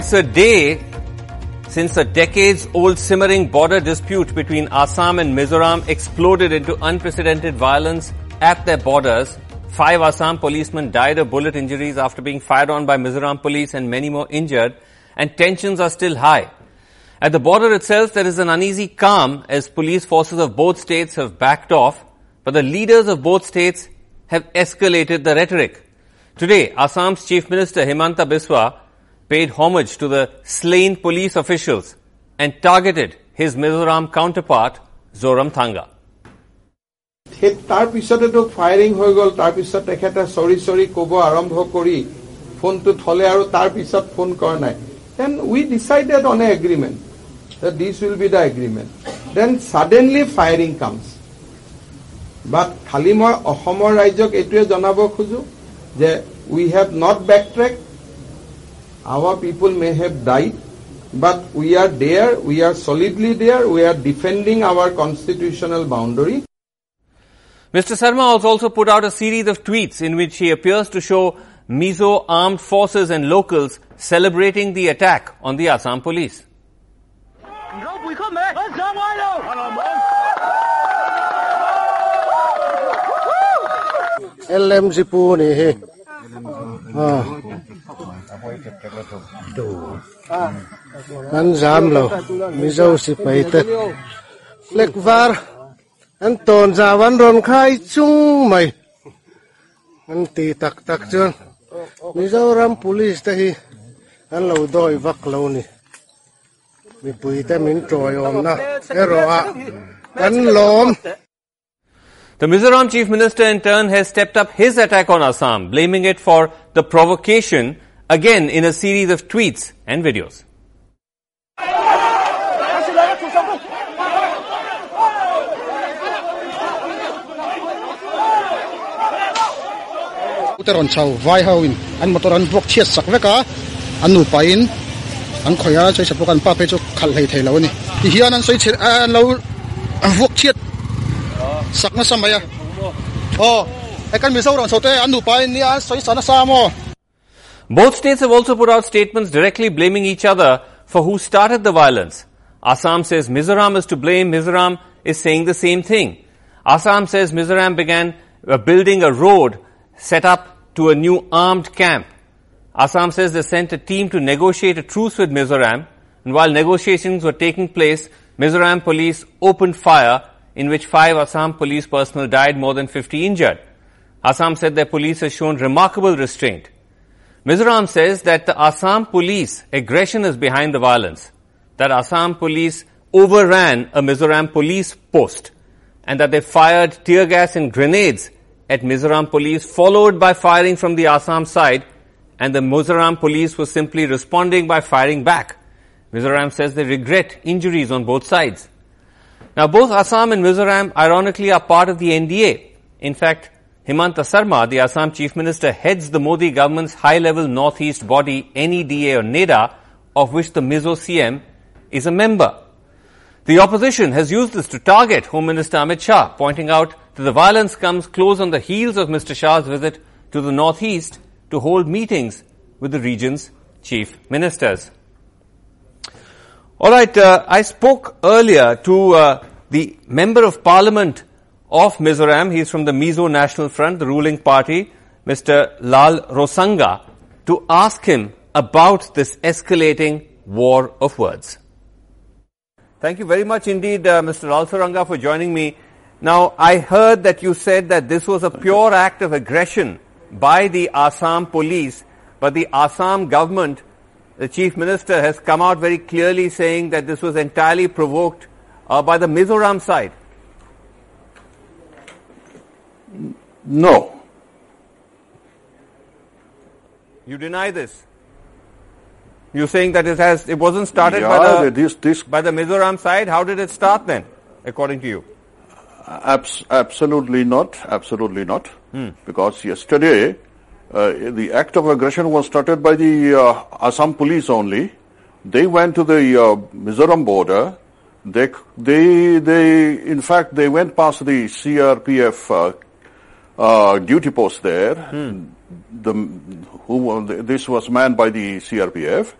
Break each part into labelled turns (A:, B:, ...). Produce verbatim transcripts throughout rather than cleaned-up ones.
A: It's a day since a decades-old simmering border dispute between Assam and Mizoram exploded into unprecedented violence at their borders. Five Assam policemen died of bullet injuries after being fired on by Mizoram police and many more injured, and tensions are still high. At the border itself, there is an uneasy calm as police forces of both states have backed off, but the leaders of both states have escalated the rhetoric. Today, Assam's Chief Minister Himanta Biswa paid homage to the slain police officials and targeted his Mizoram counterpart, Zoramthanga.
B: তাৰ পিছতেতো firing হৈ গল তাৰ পিছত তেখেতে সৰি সৰি কব আৰম্ভ কৰি ফোনটো থলে আৰু তাৰ পিছত ফোন কৰা নাই then we decided on an agreement that this will be the agreement then suddenly firing comes but খালি মই অসমৰ ৰাজ্যক এটোৱে জনাব খুজো যে we have not backtracked our people may have died but we are there we are solidly there we are defending our constitutional boundary.
A: Mister Sarma has also put out a series of tweets in which he appears to show Mizo armed forces and locals celebrating the attack on the Assam police.
C: L M G puni he. Ah. An zamlo Mizo si paita. Flekvar an ton zawan ron khai chung mai an ti tak tak chun Mizoram police ta hi an lo doi vak lo ni mi pui ta min troi om na ero a kan lom.
A: The Mizoram Chief Minister in turn has stepped up his attack on Assam, blaming it for the provocation, again in a series of tweets and videos.
D: Uteron chau vai hawin an motoran bok chiat sak veka anu pain an khoya chai sapokan pa pe chu khal hei thei lo ni ti hian an soi chhe an lo vok chiat sak na samaya oh I can miss out on sote anu pain ni an soi sana samo.
A: Both states have also put out statements directly blaming each other for who started the violence. Assam says Mizoram is to blame. Mizoram is saying the same thing. Assam says Mizoram began uh, building a road set up to a new armed camp. Assam says they sent a team to negotiate a truce with Mizoram, and while negotiations were taking place, Mizoram police opened fire in which five Assam police personnel died, more than fifty injured. Assam said their police has shown remarkable restraint. Mizoram says that the Assam police aggression is behind the violence, that Assam police overran a Mizoram police post, and that they fired tear gas and grenades at Mizoram police, followed by firing from the Assam side, and the Mizoram police was simply responding by firing back. Mizoram says they regret injuries on both sides. Now, both Assam and Mizoram, ironically, are part of the N D A. In fact, Himanta Sarma, the Assam Chief Minister, heads the Modi government's high-level northeast body, N E D A or NEDA, of which the Mizo C M is a member. The opposition has used this to target Home Minister Amit Shah, pointing out that the violence comes close on the heels of Mister Shah's visit to the northeast to hold meetings with the region's chief ministers. All right, uh, I spoke earlier to uh, the Member of Parliament of Mizoram. He's from the Mizo National Front, the ruling party, Mister Lal Rosanga, to ask him about this escalating war of words. Thank you very much indeed, uh, Mister Lal Rosanga, for joining me. Now, I heard that you said that this was a pure act of aggression by the Assam police, but the Assam government, the Chief Minister, has come out very clearly saying that this was entirely provoked uh, by the Mizoram side.
E: No.
A: You deny this? You're saying that it has, it wasn't started
E: yeah,
A: by the,
E: this, this
A: by the Mizoram side? How did it start then, according to you?
E: Abs- absolutely not. Absolutely not.
A: Hmm.
E: Because yesterday, uh, the act of aggression was started by the uh, Assam police only. They went to the uh, Mizoram border. They, they, they, in fact, they went past the C R P F uh, uh, duty post there.
A: Hmm.
E: The, who, this was manned by the C R P F.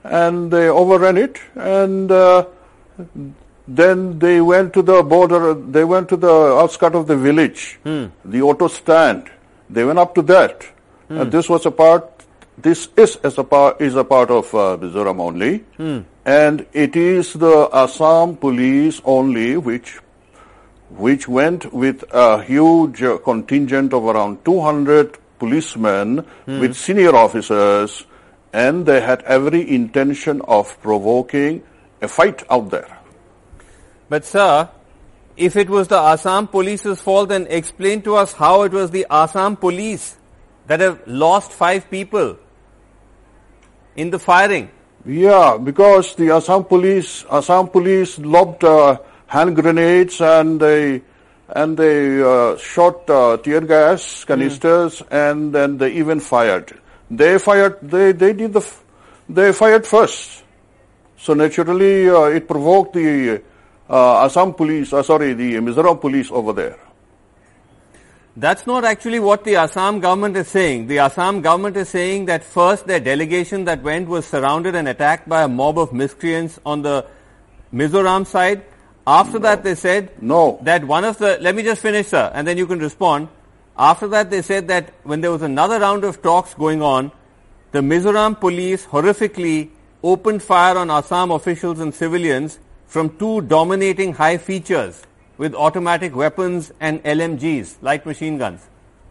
E: and they overran it, and uh, then they went to the border, they went to the outskirts of the village, hmm. the auto stand. They went up to that. Hmm. And this was a part, this is as a part, is a part of uh, Mizoram only. Hmm. And it is the Assam police only which, which went with a huge uh, contingent of around two hundred policemen hmm. with senior officers, and they had every intention of provoking a fight out there.
A: But sir, if it was the Assam police's fault, then explain to us how it was the Assam police that have lost five people in the firing.
E: Yeah, because the Assam police, Assam police lobbed uh, hand grenades and they and they uh, shot uh, tear gas canisters, mm. and then they even fired. They fired. They they did the. They fired first. So naturally, uh, it provoked the uh, Assam police. Uh, sorry, the Mizoram police over there.
A: That's not actually what the Assam government is saying. The Assam government is saying that first their delegation that went was surrounded and attacked by a mob of miscreants on the Mizoram side. After no. that they said
E: no.
A: that one of the, let me just finish sir, and then you can respond. After that they said that when there was another round of talks going on, the Mizoram police horrifically opened fire on Assam officials and civilians from two dominating high features with automatic weapons and L M Gs, light machine guns.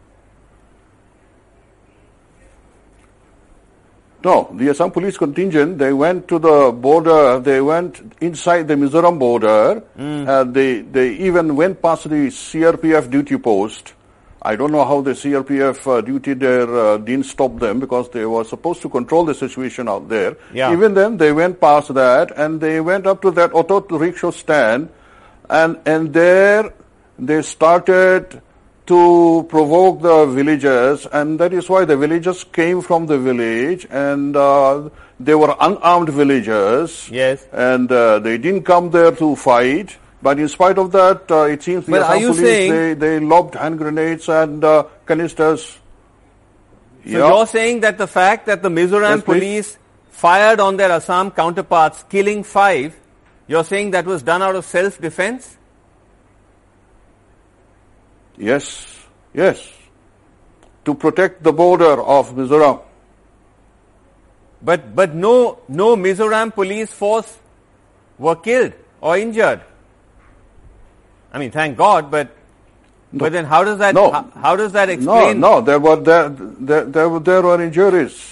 E: No, the Assam police contingent, they went to the border, they went inside the Mizoram border, mm. uh, they, they even went past the C R P F duty post. I don't know how the C R P F uh, duty there uh, didn't stop them because they were supposed to control the situation out there.
A: Yeah.
E: Even then, they went past that and they went up to that auto rickshaw stand, and, and there they started to provoke the villagers, and that is why the villagers came from the village, and uh, they were unarmed villagers.
A: Yes.
E: And uh, they didn't come there to fight. But in spite of that, uh, it seems the
A: but
E: Assam police,
A: saying,
E: they, they lobbed hand grenades and uh, canisters.
A: So
E: yeah.
A: You're saying that the fact that the Mizoram
E: yes,
A: police please. fired on their Assam counterparts, killing five, you're saying that was done out of self-defense?
E: Yes, yes. To protect the border of Mizoram.
A: But, but no, no Mizoram police force were killed or injured. I mean, thank God, but no. but then how does that
E: no.
A: how, how does that explain?
E: No, no, there were there there there were, there were injuries.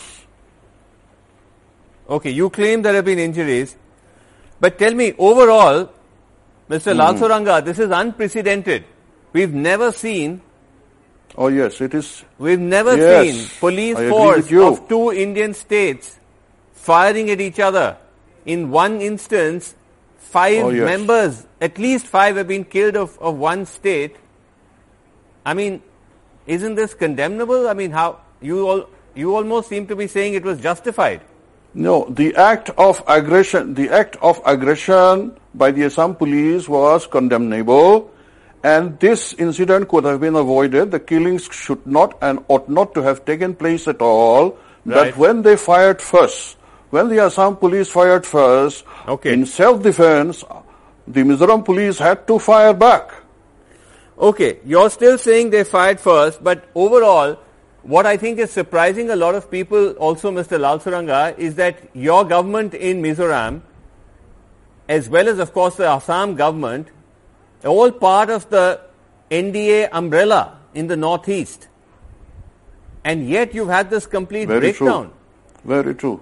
A: Okay, you claim there have been injuries, but tell me overall, Mister Mm. Lalsuranga, this is unprecedented. We've never seen.
E: Oh yes, it is.
A: We've never
E: yes,
A: seen police
E: I
A: force of two Indian states firing at each other. In one instance, five
E: oh, yes.
A: members, at least five have been killed of, of one state. I mean, isn't this condemnable? I mean, how you all you almost seem to be saying it was justified.
E: No, the act of aggression, the act of aggression by the Assam police was condemnable, and this incident could have been avoided. The killings should not and ought not to have taken place at all.
A: Right.
E: But when they fired first, when the Assam police fired first,
A: okay.
E: in self-defense, the Mizoram police had to fire back.
A: Okay, you're still saying they fired first, but overall, what I think is surprising a lot of people also, Mister Lalsuranga, is that your government in Mizoram, as well as of course the Assam government, are all part of the N D A umbrella in the northeast. And yet you've had this complete
E: Very
A: breakdown.
E: True. Very true.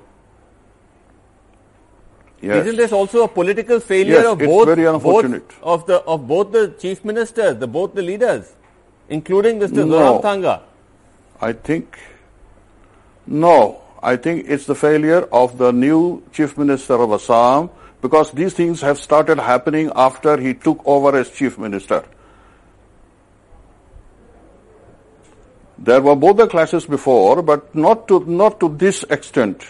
E: Yes.
A: Isn't this also a political failure
E: yes,
A: of
E: it's
A: both,
E: very unfortunate.
A: both of the of both the chief ministers, the both the leaders, including Mister
E: No.
A: Zoramthanga?
E: I think no. I think it's the failure of the new chief minister of Assam, because these things have started happening after he took over as chief minister. There were both the clashes before, but not to not to this extent.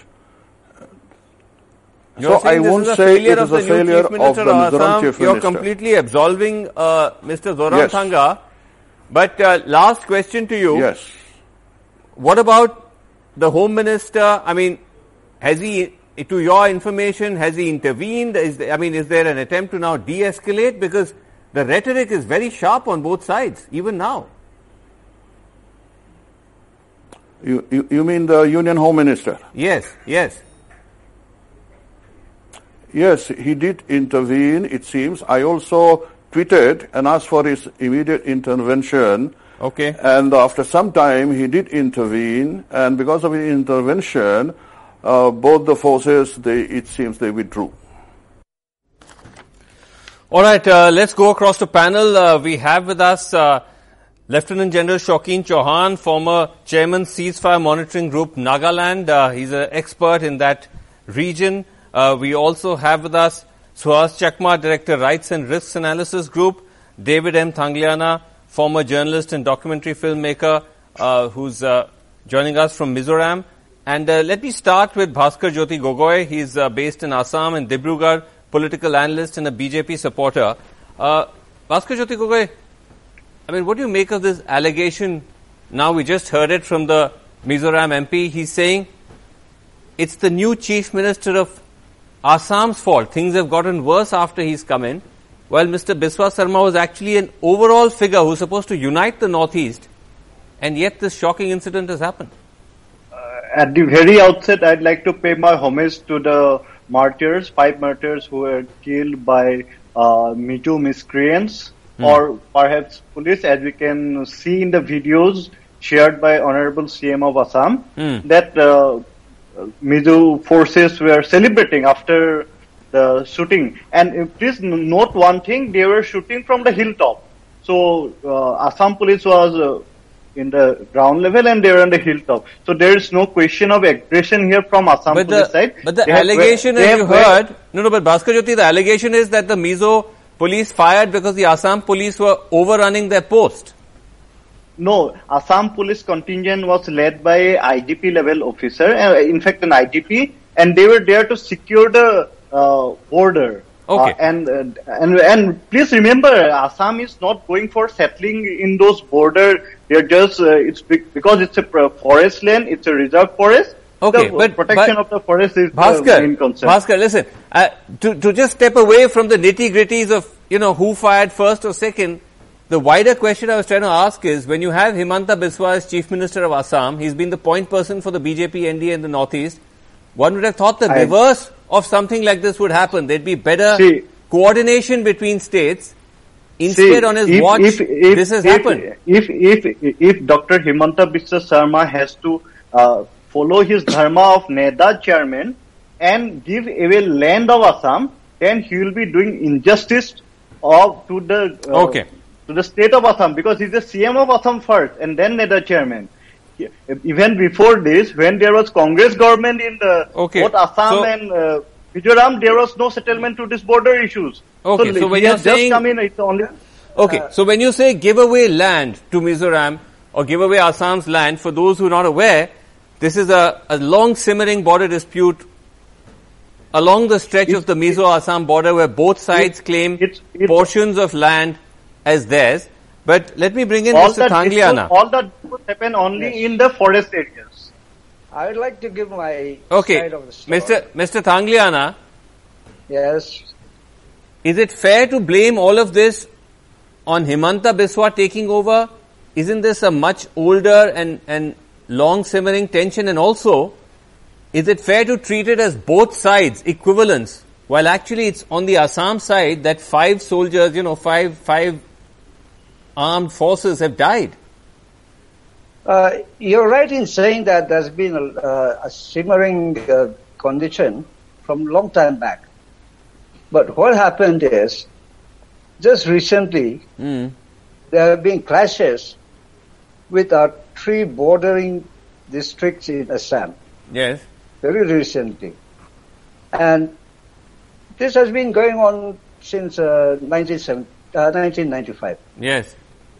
A: You're
E: so I won't say it is a failure of the Mizoram chief minister.
A: You're completely absolving uh, Mister Zoramthanga. Yes. But uh, last question to you.
E: Yes.
A: What about the Home Minister? I mean, has he to your information, has he intervened? Is there, I mean, is there an attempt to now de-escalate? Because the rhetoric is very sharp on both sides, even now.
E: You, you, you mean the Union Home Minister?
A: Yes, yes.
E: Yes, he did intervene, it seems. I also tweeted and asked for his immediate intervention.
A: Okay.
E: And after some time, he did intervene, and because of his intervention, uh, both the forces, they, it seems, they withdrew.
A: All right, uh, let's go across the panel. Uh, we have with us uh, Lieutenant General Shaukin Chauhan, former chairman, Ceasefire Monitoring Group, Nagaland. Uh, he's an expert in that region. Uh, we also have with us Suhas Chakma, Director, Rights and Risks Analysis Group, David M. Thangliana, former journalist and documentary filmmaker, uh, who's uh, joining us from Mizoram. And uh, let me start with Bhaskar Jyoti Gogoi. He's uh, based in Assam and Dibrugarh, political analyst and a B J P supporter. Uh, Bhaskar Jyoti Gogoi, I mean, what do you make of this allegation? Now we just heard it from the Mizoram M P. He's saying it's the new chief minister of Assam's fault. Things have gotten worse after he's come in. While Mister Biswa Sarma was actually an overall figure who's supposed to unite the Northeast, and yet this shocking incident has happened.
F: Uh, at the very outset, I'd like to pay my homage to the martyrs, five martyrs who were killed by uh, Me Too miscreants, mm. or perhaps police, as we can see in the videos shared by Honorable C M of Assam, mm. that uh, Mizo forces were celebrating after the shooting. And please note one thing, they were shooting from the hilltop. So uh, Assam police was uh, in the ground level and they were on the hilltop. So there is no question of aggression here from Assam
A: but
F: police
A: the,
F: side.
A: But the
F: they
A: allegation,
F: have,
A: as you heard, were, no, no, but Bhaskar Jyoti, the allegation is that the Mizo police fired because the Assam police were overrunning their post.
F: No, Assam police contingent was led by a I D P level officer, uh, in fact an I D P, and they were there to secure the uh, border.
A: Okay.
F: Uh, and, uh, and and please remember, Assam is not going for settling in those border. They're just uh, it's because it's a forest land, it's a reserve forest.
A: Okay,
F: the
A: but
F: protection
A: but
F: of the forest is
A: Bhaskar,
F: the main concern.
A: Bhaskar, listen, uh, to to just step away from the nitty gritties of you know who fired first or second. The wider question I was trying to ask is, when you have Himanta Biswa as Chief Minister of Assam, he's been the point person for the B J P N D A in the Northeast, one would have thought the I, reverse of something like this would happen. There'd be better see, coordination between states. Instead, see, on his if, watch, if, if, this has
F: if,
A: happened.
F: If, if, if, if Doctor Himanta Biswa Sarma has to uh, follow his dharma of NEDA chairman and give away land of Assam, then he will be doing injustice of, to the... Uh,
A: okay.
F: to the state of Assam, because he's the C M of Assam first and then NEDA chairman. Even before this, when there was Congress government in the
A: okay.
F: both Assam so, and uh, Mizoram, there was no settlement to these border issues.
A: Okay, so, so when you're saying,
F: just come in, it's only,
A: okay,
F: uh,
A: so when you say give away land to Mizoram or give away Assam's land, for those who are not aware, this is a, a long simmering border dispute along the stretch of the Mizo-Assam border where both sides it, claim it's, it's, portions of land as theirs. But let me bring in Mister Thangliana.
F: All that would happen only yes. in the forest areas.
G: I would like to give my
A: okay.
G: side of the story.
A: Mister Mister Thangliana.
G: Yes.
A: Is it fair to blame all of this on Himanta Biswa taking over? Isn't this a much older and, and long simmering tension? And also, is it fair to treat it as both sides equivalents, while actually it's on the Assam side that five soldiers, you know, five, five armed forces have died?
G: Uh, you're right in saying that there's been a, uh, a simmering uh, condition from long time back. But what happened is, just recently,
A: mm.
G: there have been clashes with our three bordering districts in Assam.
A: Yes.
G: Very recently. And this has been going on since uh, nineteen ninety-five.
A: Yes.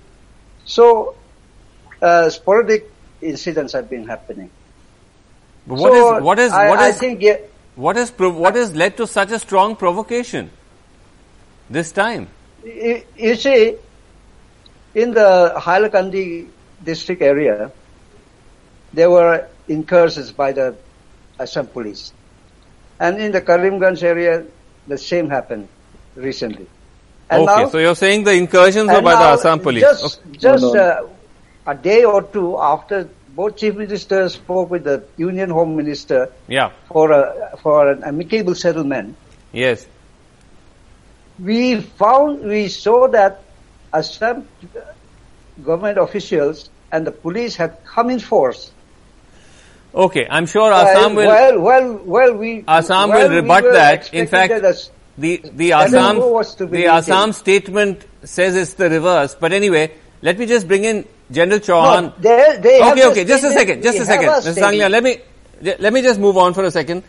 G: So, uh, sporadic incidents have been happening.
A: But what
G: so
A: is what is
G: I,
A: what is
G: I think yeah,
A: what is what has led to such a strong provocation this time?
G: You, you see, in the Hailakandi district area, there were incursions by the Assam police. And in the Karimganj area, the same happened recently. And
A: okay,
G: now,
A: so you're saying the incursions were by the Assam police.
G: Just,
A: okay.
G: just
F: no, no.
G: Uh, a day or two after both chief ministers spoke with the Union Home Minister
A: yeah.
G: for a, for an amicable settlement,
A: yes,
G: we found, we saw that Assam government officials and the police had come in force.
A: Okay, I'm sure Assam will.
G: Well, well, well, we.
A: Assam
G: well,
A: will rebut
G: we
A: that. In fact,
G: that
A: the the Assam the
G: maintained.
A: Assam statement says it's the reverse. But anyway, let me just bring in General Chauhan.
G: No, they, they have
A: okay, okay, just a
G: statement.
A: second, just
G: We
A: a second,
G: have a
A: Mister Sanglia. Let me let me just move on for a second.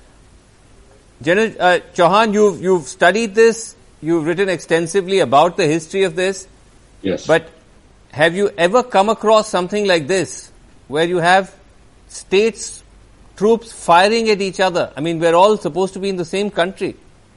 A: General uh, Chauhan, you've you've studied this. You've written extensively about the history of this.
H: Yes.
A: But have you ever come across something like this, where you have states, troops firing at each other? I mean, we're all supposed to be in the same country.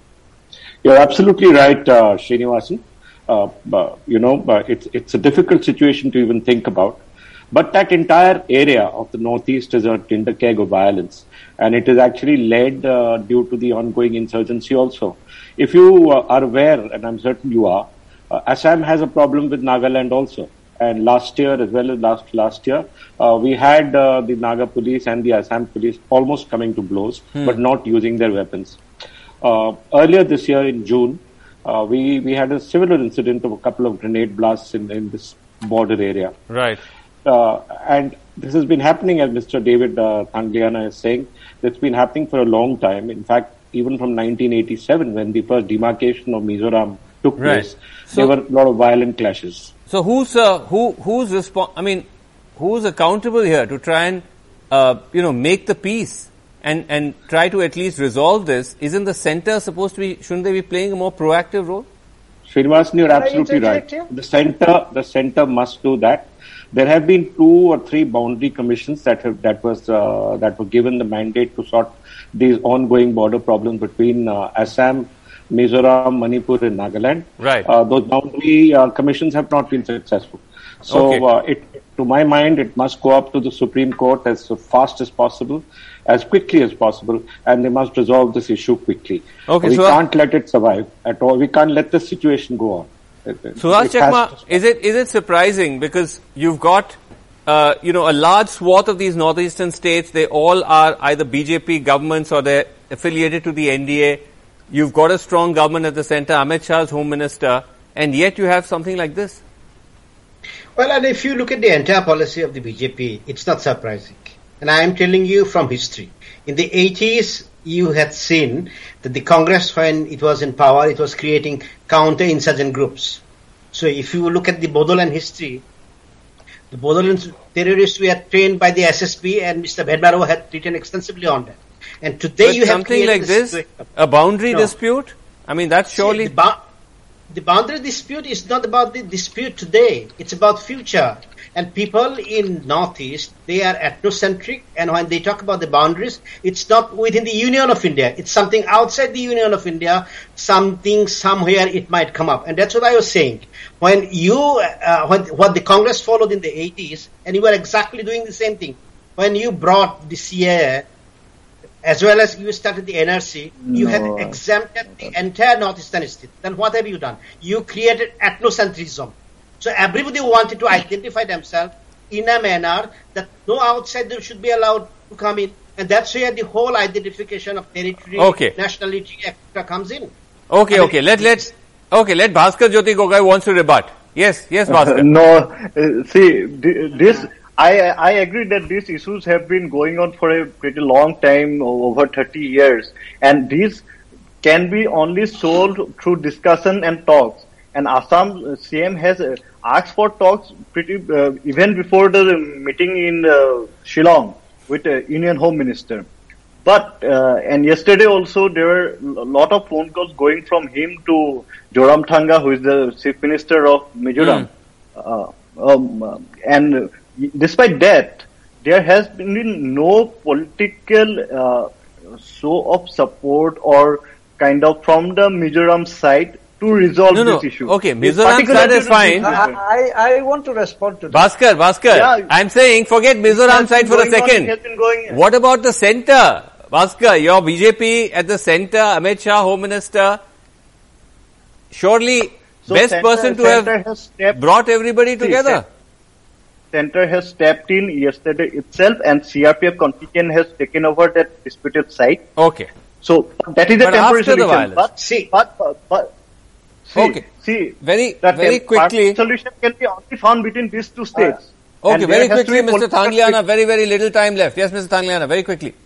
H: You're absolutely right, uh, Srinivasan. Uh, but, you know, but it's it's a difficult situation to even think about. But that entire area of the northeast is a tinderkeg of violence, and it is actually led uh, due to the ongoing insurgency also. If you uh, are aware, and I'm certain you are, uh, Assam has a problem with Nagaland also. And last year, as well as last last year, uh, we had uh, the Naga police and the Assam police almost coming to blows, hmm. but not using their weapons. Uh, earlier this year in June, uh, we we had a similar incident of a couple of grenade blasts in, in this border area.
A: Right.
H: Uh, and this has been happening, as Mister David uh, Thangliana is saying, it's been happening for a long time. In fact, even from nineteen eighty-seven, when the first demarcation of Mizoram took
A: right.
H: place,
A: so,
H: there were a lot of violent clashes.
A: So who's uh, who who's respon- I mean, who's accountable here to try and uh, you know make the peace and and try to at least resolve this? Isn't the center supposed to be? Shouldn't they be playing a more proactive role?
H: Srinivasan, you're absolutely right.
G: Here?
H: The center, the center must do that. There have been two or three boundary commissions that have that was uh, that were given the mandate to sort these ongoing border problems between uh, Assam, Mizoram, Manipur, and Nagaland.
A: Right.
H: Uh, those boundary uh, commissions have not been successful. So,
A: okay.
H: uh, it, to my mind, it must go up to the Supreme Court as fast as possible, as quickly as possible, and they must resolve this issue quickly.
A: Okay,
H: we
A: so
H: can't let it survive at all. We can't let the situation go on.
A: Suhas Chakma, is it is it surprising because you've got uh, you know a large swath of these northeastern states, they all are either B J P governments or they're affiliated to the N D A. You've got a strong government at the center, Amit Shah's home minister, and yet you have something like this.
I: Well, and if you look at the entire policy of the B J P, it's not surprising. And I am telling you from history. In the eighties, you had seen that the Congress, when it was in power, it was creating counter-insurgent groups. So if you look at the Bodoland history, the Bodoland terrorists were trained by the S S B, and Mister Bhedbaro had written extensively on that. And today
A: but
I: you have
A: something like this,
I: situation.
A: a boundary
I: no.
A: dispute? I mean, that's surely...
I: See, the, ba- the boundary dispute is not about the dispute today. It's about future. And people in Northeast, they are ethnocentric, and when they talk about the boundaries, it's not within the Union of India. It's something outside the Union of India, something somewhere it might come up. And that's what I was saying. When you, uh, when, what the Congress followed in the eighties, and you were exactly doing the same thing. When you brought the C A A, as well as you started the N R C,
F: no.
I: you had exempted the entire Northeastern state. Then what have you done? You created ethnocentrism. So everybody wanted to identify themselves in a manner that no outsider should be allowed to come in. And that's where the whole identification of territory,
A: okay.
I: nationality, et cetera comes in.
A: Okay,
I: I mean,
A: okay. Let, let, okay, let Bhaskar Jyoti Gogai wants to rebut. Yes, yes, Bhaskar.
F: Uh, no, uh, see, this, I, I agree that these issues have been going on for a pretty long time, over thirty years. And these can be only solved through discussion and talks. And Assam C M has uh, asked for talks pretty uh, even before the meeting in uh, Shillong with the Union Home Minister. But uh, and yesterday also there were a lot of phone calls going from him to Zoramthanga, who is the Chief Minister of Mizoram. Mm. Uh, um, and despite that, there has been no political uh, show of support or kind of from the Mizoram side to resolve
A: no,
F: this
A: no.
F: issue.
A: Okay, Mizoram side is fine.
G: I, I, I want to respond to that.
A: Bhaskar, Bhaskar,
F: Yeah.
A: I'm saying forget Mizoram side for a second.
F: On, going,
A: what about the center? Bhaskar, your B J P at the center, Amit Shah, Home Minister, surely
F: So
A: best
F: center-
A: person to
F: center has
A: have
F: stepped-
A: brought everybody
F: See,
A: together.
F: Center has stepped in yesterday itself, and C R P F contingent has taken over that disputed site.
A: Okay.
F: So that is a
A: But
F: temporary
A: after the
F: solution.
A: violence.
F: But
I: See.
F: but but, but see,
A: Okay.
F: see,
A: Very,
F: that
A: very
F: tem-
A: quickly.
F: solution can be only found between these two states.
A: Okay,
F: And
A: very
F: there has to
A: quickly,
F: be
A: Mister
F: political
A: Thangliana, very, very little time left. Yes, Mister Thangliana, very quickly.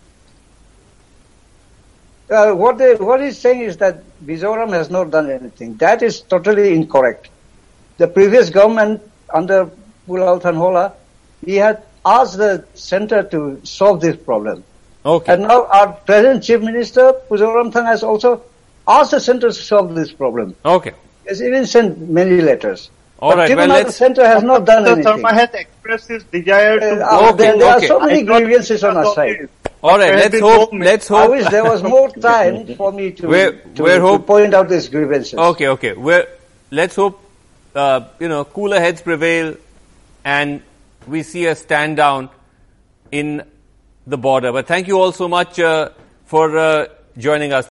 G: Uh, what they, what he's saying is that Mizoram has not done anything. That is totally incorrect. The previous government under Pulao Thanhola, he had asked the center to solve this problem.
A: Okay.
G: And now our present Chief Minister, Puzoram Thang, has also asked the center to solve this problem.
A: Okay.
G: He has even sent many letters.
A: All
G: but
A: right,
G: given
A: well,
G: how the
A: let's-
G: center has not done
F: Mister
G: anything.
F: Sharma has expressed his desire to.
G: Uh,
A: Okay,
G: there, there
A: okay.
G: are so many
F: I thought
G: grievances on our
F: because of
G: side.
F: this.
A: All right,
F: There has
A: let's
F: been
A: hope,
F: no-
A: let's
G: I
A: hope.
G: wish there was more time for me to,
A: We're-
G: to,
A: we're
G: to
A: hope-
G: point out these grievances.
A: Okay, okay. We're, let's hope, uh, you know, cooler heads prevail and we see a stand down in the border. But thank you all so much uh, for uh, joining us.